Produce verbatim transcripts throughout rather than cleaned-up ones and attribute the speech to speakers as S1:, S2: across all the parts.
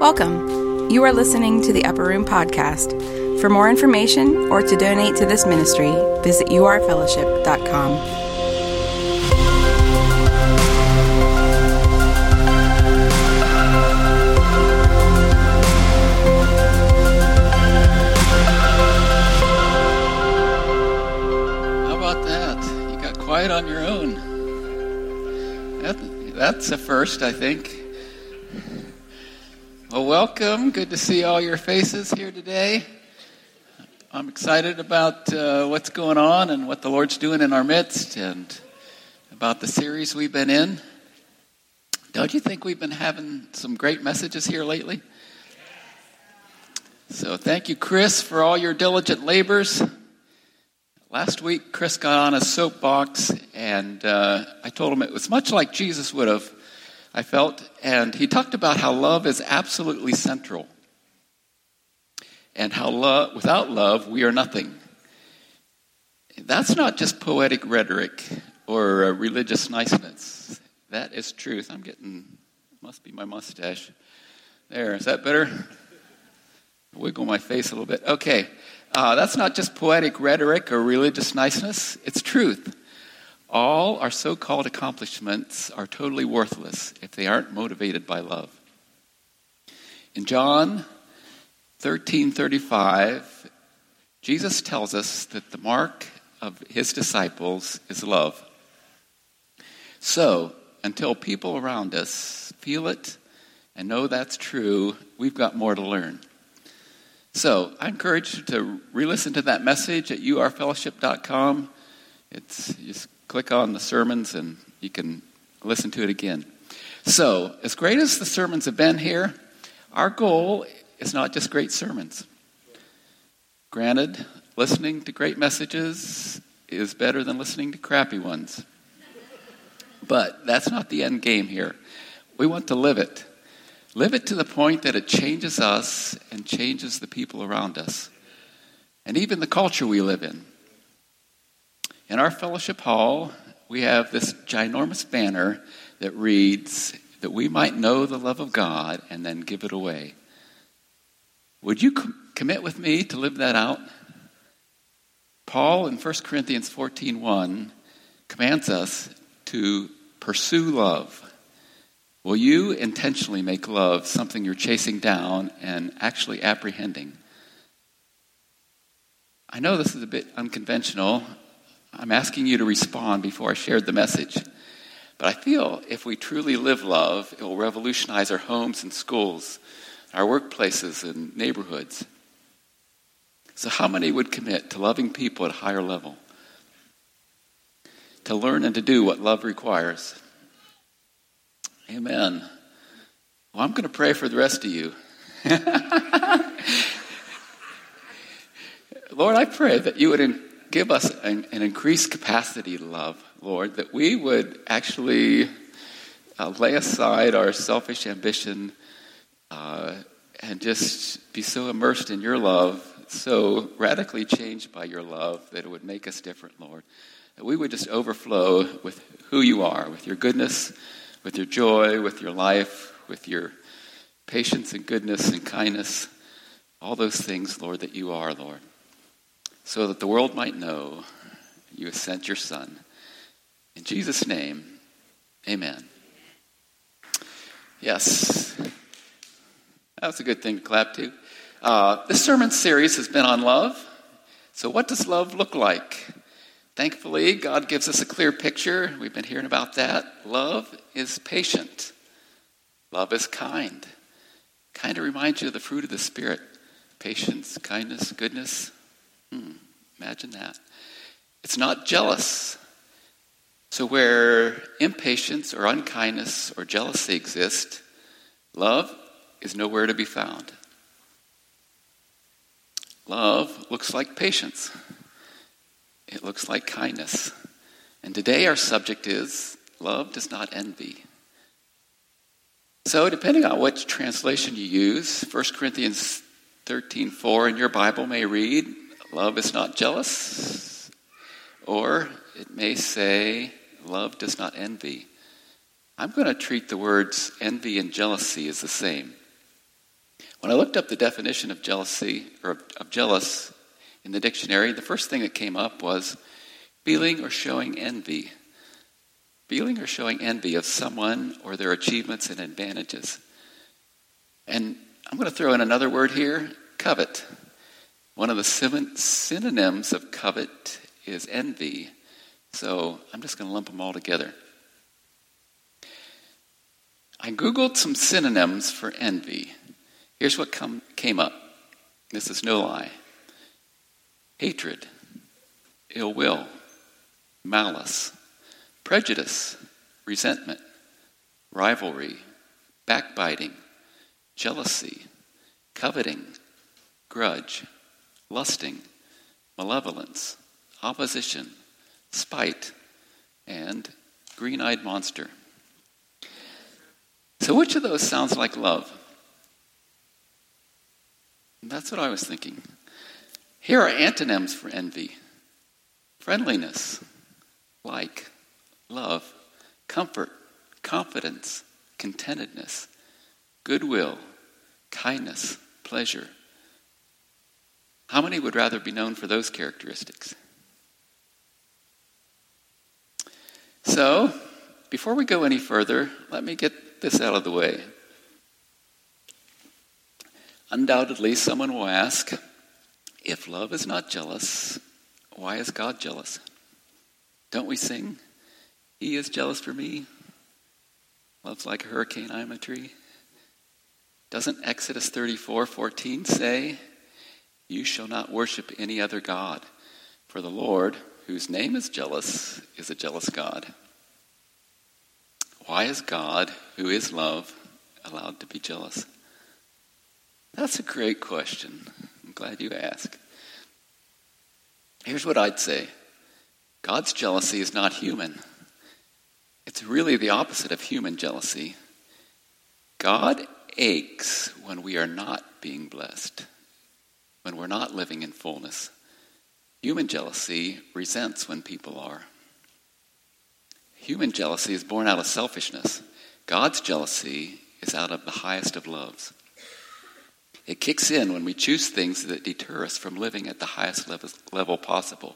S1: Welcome. You are listening to the Upper Room Podcast. For more information or to donate to this ministry, visit u r fellowship dot com.
S2: How about that? You got quiet on your own. That, that's a first, I think. Well, welcome. Good to see all your faces here today. I'm excited about uh, what's going on and what the Lord's doing in our midst and about the series we've been in. Don't you think we've been having some great messages here lately? So thank you, Chris, for all your diligent labors. Last week, Chris got on a soapbox, and uh, I told him it was much like Jesus would have, I felt, and he talked about how love is absolutely central, and how love, without love, we are nothing. That's not just poetic rhetoric or uh, religious niceness. That is truth. I'm getting, must be my mustache. There, is that better? Wiggle my face a little bit. Okay, uh, that's not just poetic rhetoric or religious niceness. It's truth. All our so-called accomplishments are totally worthless if they aren't motivated by love. In John thirteen thirty-five, Jesus tells us that the mark of his disciples is love. So, until people around us feel it and know that's true, we've got more to learn. So, I encourage you to re-listen to that message at u r fellowship dot com. It's just click on the sermons and you can listen to it again. So, as great as the sermons have been here, our goal is not just great sermons. Granted, listening to great messages is better than listening to crappy ones. But that's not the end game here. We want to live it. Live it to the point that it changes us and changes the people around us. And even the culture we live in. In our fellowship hall, we have this ginormous banner that reads, that we might know the love of God and then give it away. Would you com- commit with me to live that out? Paul in First Corinthians fourteen one commands us to pursue love. Will you intentionally make love something you're chasing down and actually apprehending? I know this is a bit unconventional. I'm asking you to respond before I shared the message. But I feel if we truly live love, it will revolutionize our homes and schools, our workplaces and neighborhoods. So how many would commit to loving people at a higher level? To learn and to do what love requires? Amen. Well, I'm going to pray for the rest of you. Lord, I pray that you would in- give us an, an increased capacity to love, Lord, that we would actually uh, lay aside our selfish ambition uh, and just be so immersed in your love, so radically changed by your love that it would make us different, Lord. That we would just overflow with who you are, with your goodness, with your joy, with your life, with your patience and goodness and kindness, all those things, Lord, that you are, Lord. So that the world might know you have sent your Son. In Jesus' name, amen. Yes, that was a good thing to clap to. Uh, this sermon series has been on love. So what does love look like? Thankfully, God gives us a clear picture. We've been hearing about that. Love is patient. Love is kind. Kind of reminds you of the fruit of the Spirit. Patience, kindness, goodness. Hmm, imagine that. It's not jealous. So where impatience or unkindness or jealousy exist, love is nowhere to be found. Love looks like patience. It looks like kindness. And today our subject is, love does not envy. So depending on which translation you use, First Corinthians thirteen four in your Bible may read, love is not jealous, or it may say, love does not envy. I'm going to treat the words envy and jealousy as the same. When I looked up the definition of jealousy, or of, of jealous in the dictionary, the first thing that came up was feeling or showing envy. Feeling or showing envy of someone or their achievements and advantages. And I'm going to throw in another word here, covet. One of the synonyms of covet is envy. So I'm just going to lump them all together. I Googled some synonyms for envy. Here's what come, came up. This is no lie. Hatred, ill will, malice, prejudice, resentment, rivalry, backbiting, jealousy, coveting, grudge, lusting, malevolence, opposition, spite, and green-eyed monster. So which of those sounds like love? That's what I was thinking. Here are antonyms for envy. Friendliness, like, love, comfort, confidence, contentedness, goodwill, kindness, pleasure. How many would rather be known for those characteristics? So, before we go any further, let me get this out of the way. Undoubtedly, someone will ask, if love is not jealous, why is God jealous? Don't we sing, He is jealous for me? Love's like a hurricane, I'm a tree. Doesn't Exodus thirty-four fourteen say, you shall not worship any other God, for the Lord, whose name is jealous, is a jealous God. Why is God, who is love, allowed to be jealous? That's a great question. I'm glad you asked. Here's what I'd say. God's jealousy is not human. It's really the opposite of human jealousy. God aches when we are not being blessed, when we're not living in fullness. Human jealousy resents when people are. Human jealousy is born out of selfishness. God's jealousy is out of the highest of loves. It kicks in when we choose things that deter us from living at the highest level, level possible.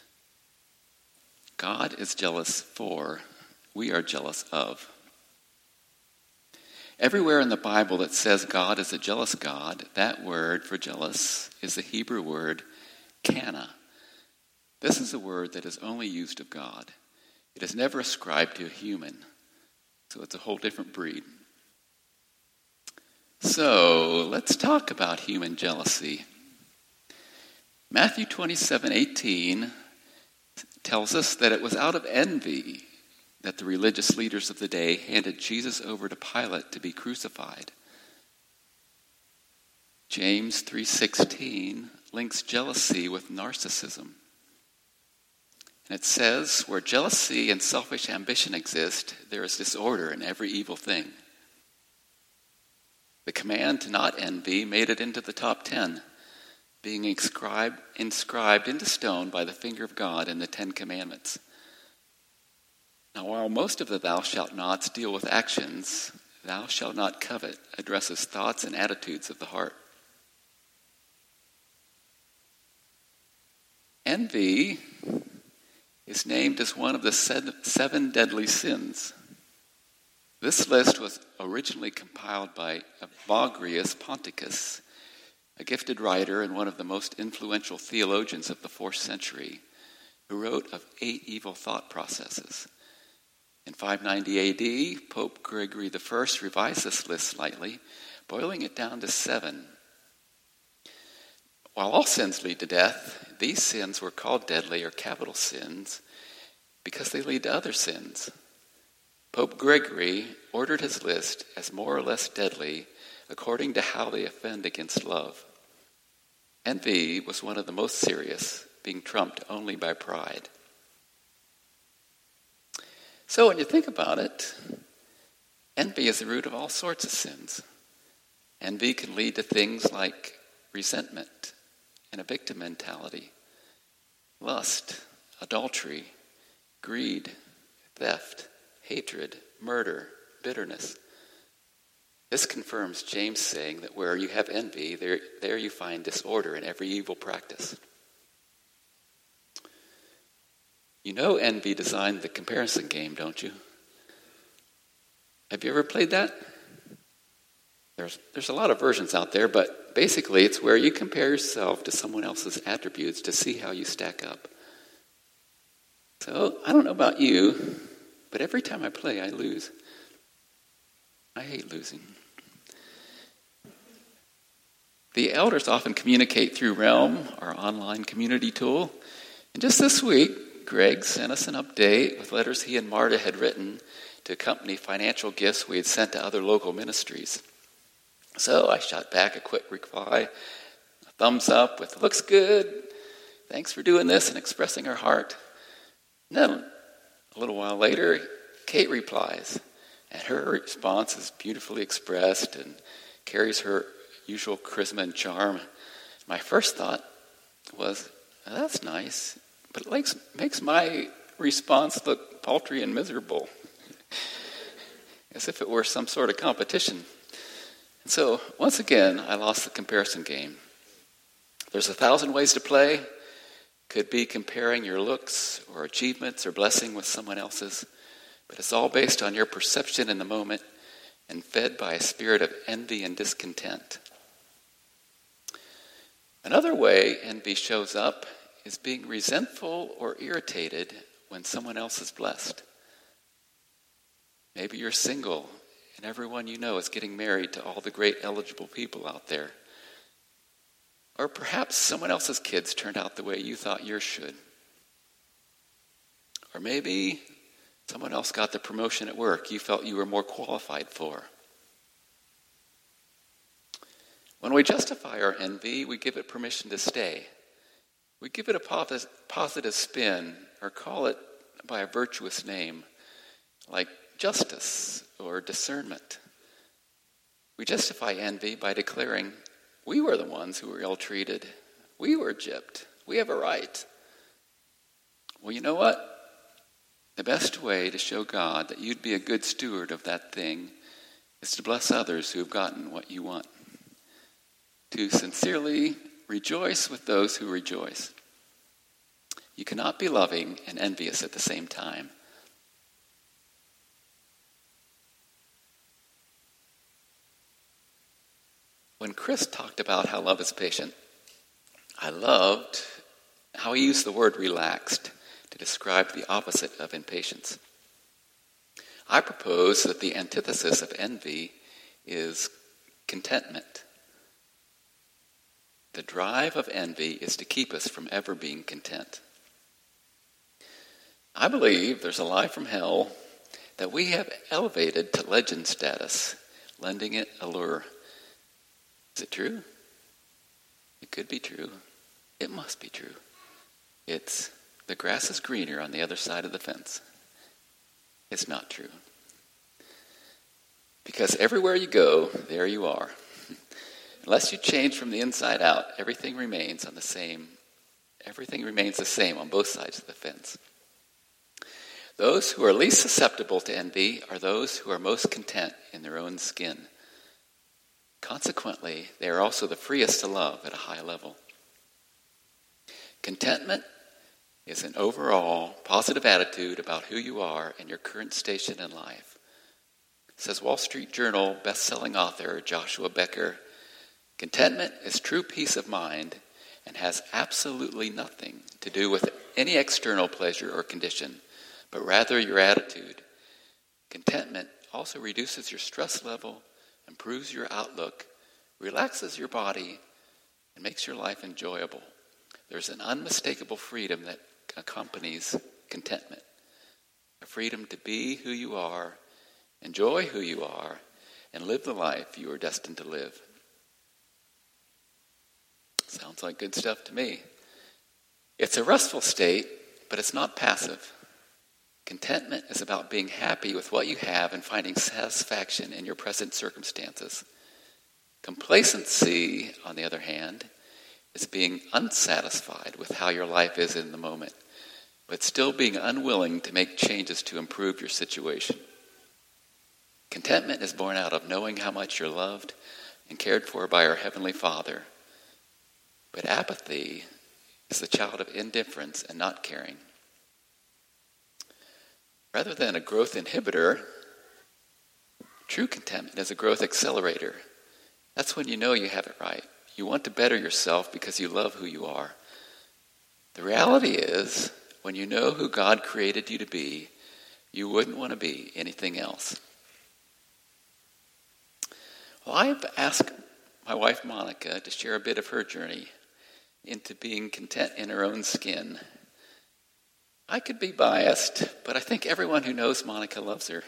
S2: God is jealous for, we are jealous of. Everywhere in the Bible that says God is a jealous God, that word for jealous is the Hebrew word kana. This is a word that is only used of God. It is never ascribed to a human, so it's a whole different breed. So, let's talk about human jealousy. Matthew twenty-seven eighteen tells us that it was out of envy that the religious leaders of the day handed Jesus over to Pilate to be crucified. James three sixteen links jealousy with narcissism. And it says, where jealousy and selfish ambition exist, there is disorder in every evil thing. The command to not envy made it into the top ten, being inscribed, inscribed into stone by the finger of God in the Ten Commandments. Now, while most of the thou shalt nots deal with actions, thou shalt not covet addresses thoughts and attitudes of the heart. Envy is named as one of the seven deadly sins. This list was originally compiled by Evagrius Ponticus, a gifted writer and one of the most influential theologians of the fourth century, who wrote of eight evil thought processes. In five ninety A D, Pope Gregory the First revised this list slightly, boiling it down to seven. While all sins lead to death, these sins were called deadly or capital sins because they lead to other sins. Pope Gregory ordered his list as more or less deadly according to how they offend against love. Envy was one of the most serious, being trumped only by pride. So when you think about it, envy is the root of all sorts of sins. Envy can lead to things like resentment and a victim mentality, lust, adultery, greed, theft, hatred, murder, bitterness. This confirms James saying that where you have envy, there, there you find disorder in every evil practice. You know envy designed the comparison game, don't you? Have you ever played that? There's, there's a lot of versions out there, but basically it's where you compare yourself to someone else's attributes to see how you stack up. So, I don't know about you, but every time I play, I lose. I hate losing. The elders often communicate through Realm, our online community tool. And just this week, Greg sent us an update with letters he and Marta had written to accompany financial gifts we had sent to other local ministries. So I shot back a quick reply, a thumbs up with, looks good, thanks for doing this and expressing her heart. And then a little while later, Kate replies, and her response is beautifully expressed and carries her usual charisma and charm. My first thought was, oh, that's nice, but it makes, makes my response look paltry and miserable, as if it were some sort of competition. And so, once again, I lost the comparison game. There's a thousand ways to play. Could be comparing your looks or achievements or blessing with someone else's, but it's all based on your perception in the moment and fed by a spirit of envy and discontent. Another way envy shows up is being resentful or irritated when someone else is blessed. Maybe you're single and everyone you know is getting married to all the great eligible people out there. Or perhaps someone else's kids turned out the way you thought yours should. Or maybe someone else got the promotion at work you felt you were more qualified for. When we justify our envy, we give it permission to stay. We give it a positive spin or call it by a virtuous name, like justice or discernment. We justify envy by declaring, we were the ones who were ill-treated. We were gypped. We have a right. Well, you know what? The best way to show God that you'd be a good steward of that thing is to bless others who have gotten what you want. To sincerely rejoice with those who rejoice. You cannot be loving and envious at the same time. When Chris talked about how love is patient, I loved how he used the word relaxed to describe the opposite of impatience. I propose that the antithesis of envy is contentment. The drive of envy is to keep us from ever being content. I believe there's a lie from hell that we have elevated to legend status, lending it allure. Is it true? It could be true. It must be true. It's the grass is greener on the other side of the fence. It's not true. Because everywhere you go, there you are. Unless you change from the inside out, everything remains on the same, everything remains the same on both sides of the fence. Those who are least susceptible to envy are those who are most content in their own skin. Consequently, they are also the freest to love at a high level. Contentment is an overall positive attitude about who you are and your current station in life. Says Wall Street Journal best-selling author Joshua Becker, contentment is true peace of mind and has absolutely nothing to do with any external pleasure or condition, but rather your attitude. Contentment also reduces your stress level, improves your outlook, relaxes your body, and makes your life enjoyable. There's an unmistakable freedom that accompanies contentment. A freedom to be who you are, enjoy who you are, and live the life you are destined to live. Sounds like good stuff to me. It's a restful state, but it's not passive. Contentment is about being happy with what you have and finding satisfaction in your present circumstances. Complacency, on the other hand, is being unsatisfied with how your life is in the moment, but still being unwilling to make changes to improve your situation. Contentment is born out of knowing how much you're loved and cared for by our Heavenly Father. But apathy is the child of indifference and not caring. Rather than a growth inhibitor, true contentment is a growth accelerator. That's when you know you have it right. You want to better yourself because you love who you are. The reality is, when you know who God created you to be, you wouldn't want to be anything else. Well, I've asked my wife Monica to share a bit of her journey into being content in her own skin. I could be biased, but I think everyone who knows Monica loves her.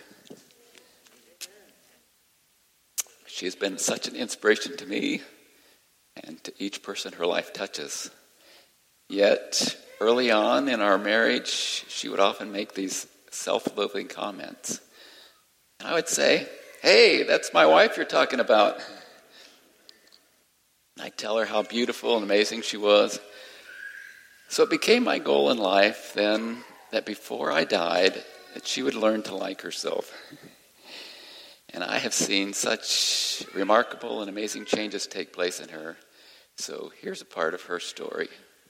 S2: She has been such an inspiration to me and to each person her life touches. Yet, early on in our marriage, she would often make these self-loathing comments. And I would say, "Hey, that's my wife you're talking about." I'd tell her how beautiful and amazing she was. So it became my goal in life then that before I died, that she would learn to like herself. And I have seen such remarkable and amazing changes take place in her. So here's a part of her story.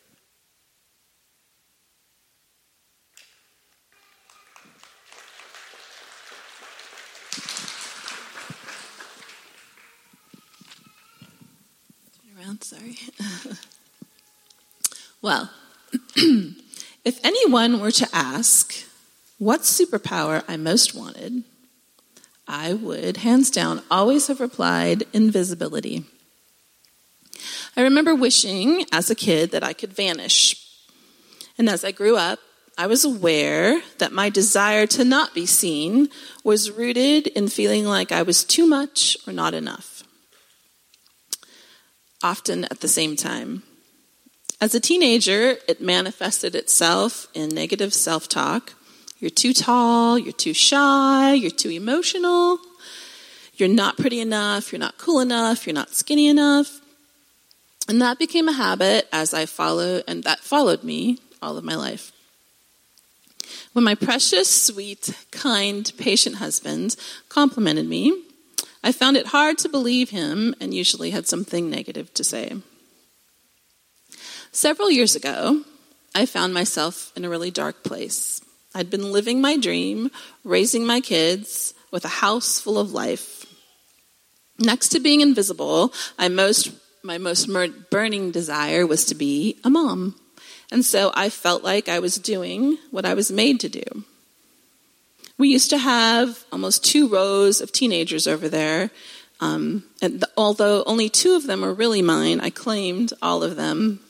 S3: Around, sorry. Well, if anyone were to ask what superpower I most wanted, I would, hands down, always have replied invisibility. I remember wishing as a kid that I could vanish. And as I grew up, I was aware that my desire to not be seen was rooted in feeling like I was too much or not enough. Often at the same time. As a teenager, it manifested itself in negative self-talk. You're too tall, you're too shy, you're too emotional, you're not pretty enough, you're not cool enough, you're not skinny enough. And that became a habit as I followed, and that followed me all of my life. When my precious, sweet, kind, patient husband complimented me, I found it hard to believe him and usually had something negative to say. Several years ago, I found myself in a really dark place. I'd been living my dream, raising my kids with a house full of life. Next to being invisible, I most, my most burning desire was to be a mom. And so I felt like I was doing what I was made to do. We used to have almost two rows of teenagers over there. Um, and the, although only two of them were really mine, I claimed all of them.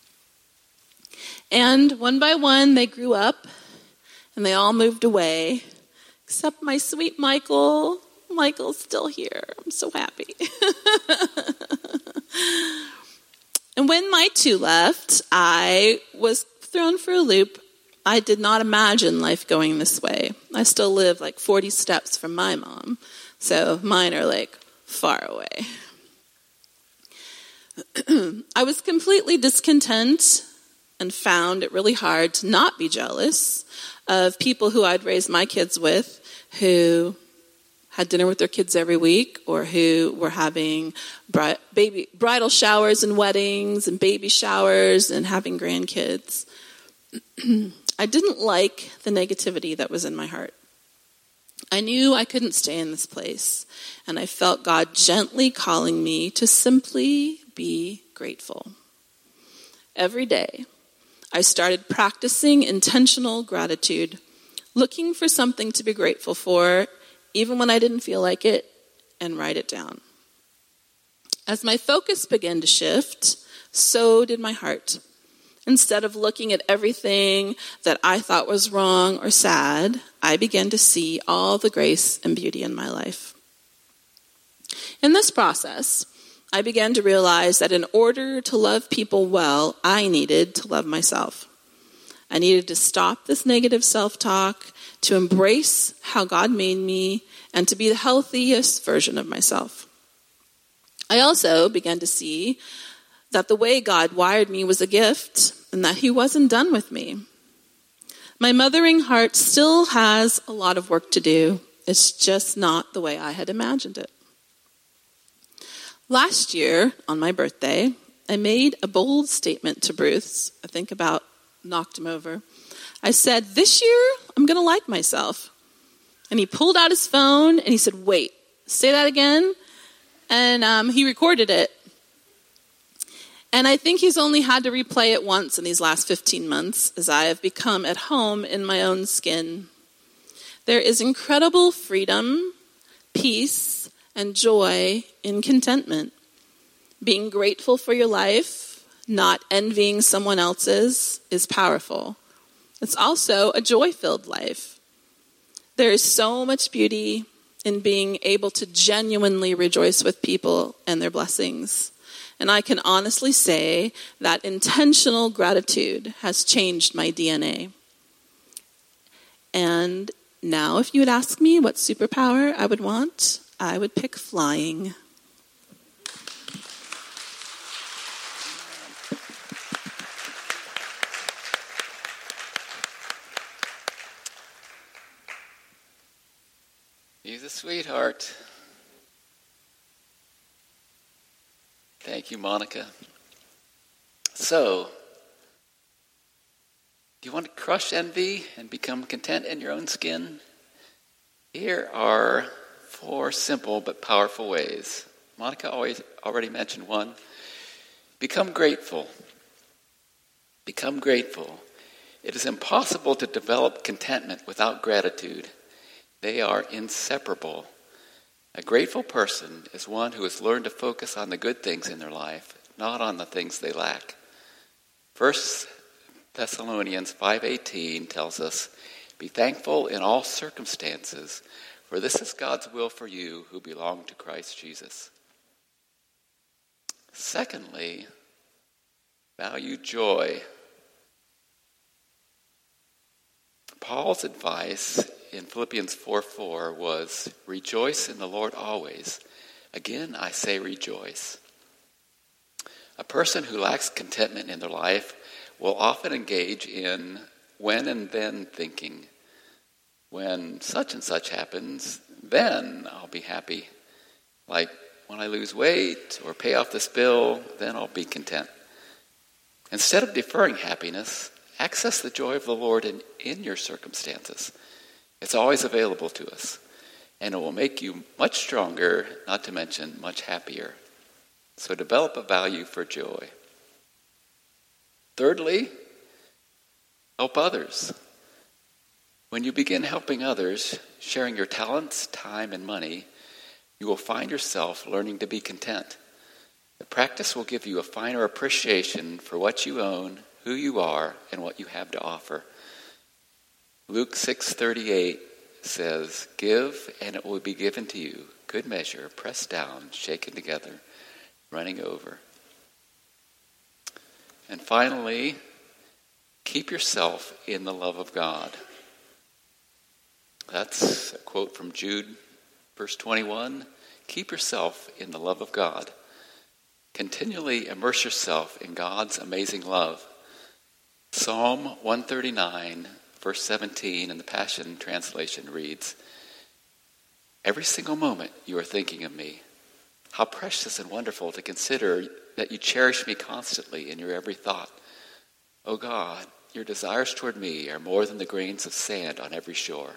S3: And one by one, they grew up, and they all moved away, except my sweet Michael. Michael's still here. I'm so happy. And when my two left, I was thrown for a loop. I did not imagine life going this way. I still live like forty steps from my mom, so mine are like far away. I was completely discontent and found it really hard to not be jealous of people who I'd raised my kids with, who had dinner with their kids every week, or who were having bri- baby bridal showers and weddings and baby showers and having grandkids. I didn't like the negativity that was in my heart. I knew I couldn't stay in this place, and I felt God gently calling me to simply be grateful. Every day, I started practicing intentional gratitude, looking for something to be grateful for, even when I didn't feel like it, and write it down. As my focus began to shift, so did my heart. Instead of looking at everything that I thought was wrong or sad, I began to see all the grace and beauty in my life. In this process, I began to realize that in order to love people well, I needed to love myself. I needed to stop this negative self-talk, to embrace how God made me, and to be the healthiest version of myself. I also began to see that the way God wired me was a gift, and that he wasn't done with me. My mothering heart still has a lot of work to do, It's just not the way I had imagined it. Last year, on my birthday, I made a bold statement to Bruce. I think about knocked him over. I said, this year, I'm going to like myself. And he pulled out his phone and he said, wait, say that again. And um, he recorded it. And I think he's only had to replay it once in these last fifteen months as I have become at home in my own skin. There is incredible freedom, peace, and joy in contentment. Being grateful for your life, not envying someone else's, is powerful. It's also a joy-filled life. There is so much beauty in being able to genuinely rejoice with people and their blessings. And I can honestly say that intentional gratitude has changed my D N A. And now, if you would ask me what superpower I would want, I would pick flying.
S2: He's a sweetheart. Thank you, Monica. So, do you want to crush envy and become content in your own skin? Here are four simple but powerful ways. Monica always already mentioned one. Become grateful. Become grateful. It is impossible to develop contentment without gratitude. They are inseparable. A grateful person is one who has learned to focus on the good things in their life, not on the things they lack. First Thessalonians five eighteen tells us, be thankful in all circumstances, for this is God's will for you who belong to Christ Jesus. Secondly, value joy. Paul's advice in Philippians four four was, rejoice in the Lord always. Again, I say rejoice. A person who lacks contentment in their life will often engage in when and then thinking. When such and such happens, then I'll be happy. Like when I lose weight or pay off this bill, then I'll be content. Instead of deferring happiness, access the joy of the Lord in, in your circumstances. It's always available to us, and it will make you much stronger, not to mention much happier. So develop a value for joy. Thirdly, help others. When you begin helping others, sharing your talents, time, and money, you will find yourself learning to be content. The practice will give you a finer appreciation for what you own, who you are, and what you have to offer. Luke six thirty-eight says, give, and it will be given to you. Good measure, pressed down, shaken together, running over. And finally, keep yourself in the love of God. That's a quote from Jude, verse twenty-one. Keep yourself in the love of God. Continually immerse yourself in God's amazing love. Psalm one thirty-nine, verse seventeen in the Passion Translation reads, every single moment you are thinking of me. How precious and wonderful to consider that you cherish me constantly in your every thought. O God, your desires toward me are more than the grains of sand on every shore.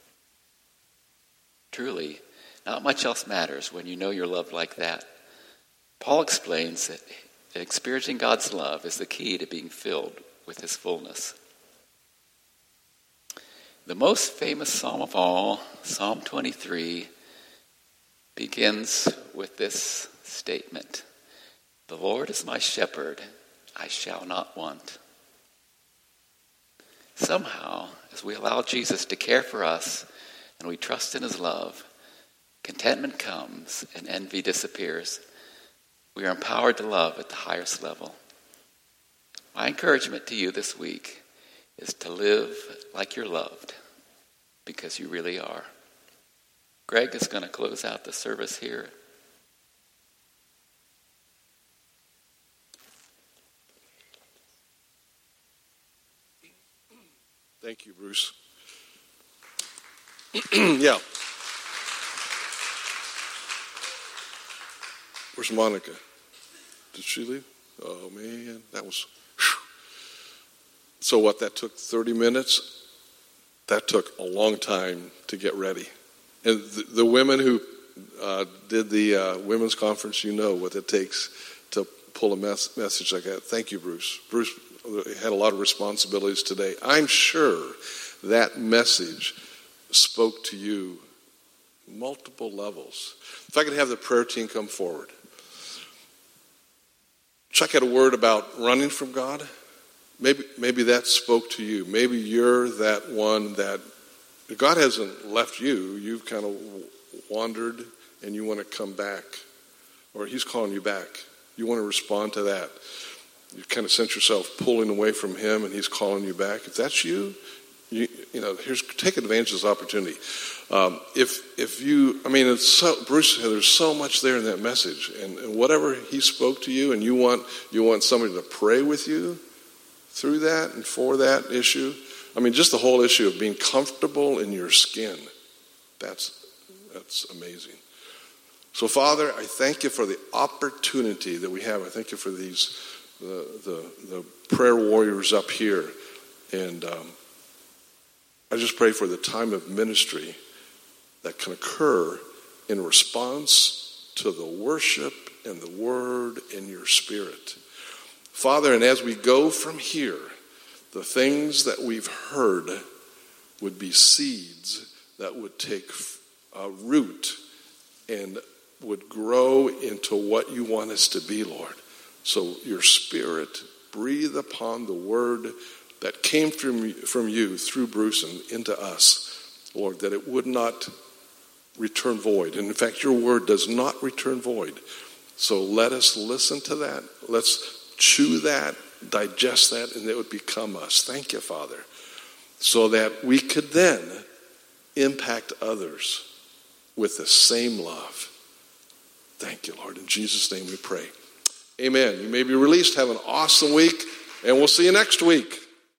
S2: Truly, not much else matters when you know you're loved like that. Paul explains that experiencing God's love is the key to being filled with his fullness. The most famous psalm of all, Psalm twenty-three, begins with this statement. The Lord is my shepherd, I shall not want. Somehow, as we allow Jesus to care for us and we trust in his love, contentment comes and envy disappears. We are empowered to love at the highest level. My encouragement to you this week is to live like you're loved, because you really are. Greg is going to close out the service here.
S4: Thank you, Bruce. Yeah, Where's Monica? Did she leave? Oh, man, that was... Whew. So what, that took thirty minutes? That took a long time to get ready. And the, the women who uh, did the uh, women's conference, you know what it takes to pull a mes- message like that. Thank you, Bruce. Bruce had a lot of responsibilities today. I'm sure that message spoke to you multiple levels. If I could have the prayer team come forward. Chuck had a word about running from God. Maybe maybe that spoke to you. Maybe you're that one that God hasn't left you. You've kind of wandered and you want to come back. Or he's calling you back. You want to respond to that. You kind of sense yourself pulling away from him and he's calling you back. If that's you, you, you know, here's take advantage of this opportunity. Um, if if you, I mean, it's so, Bruce, there's so much there in that message, and, and whatever he spoke to you, and you want you want somebody to pray with you through that and for that issue. I mean, just the whole issue of being comfortable in your skin. That's that's amazing. So, Father, I thank you for the opportunity that we have. I thank you for these the the, the prayer warriors up here, and um, I just pray for the time of ministry that can occur in response to the worship and the word in your spirit. Father, and as we go from here, the things that we've heard would be seeds that would take uh, root and would grow into what you want us to be, Lord. So your spirit breathe upon the word that came from, from you through Bruce and into us, Lord, that it would not return void. And in fact, your word does not return void. So let us listen to that. Let's chew that, digest that, and it would become us. Thank you, Father. So that we could then impact others with the same love. Thank you, Lord. In Jesus' name we pray. Amen. You may be released. Have an awesome week, and we'll see you next week.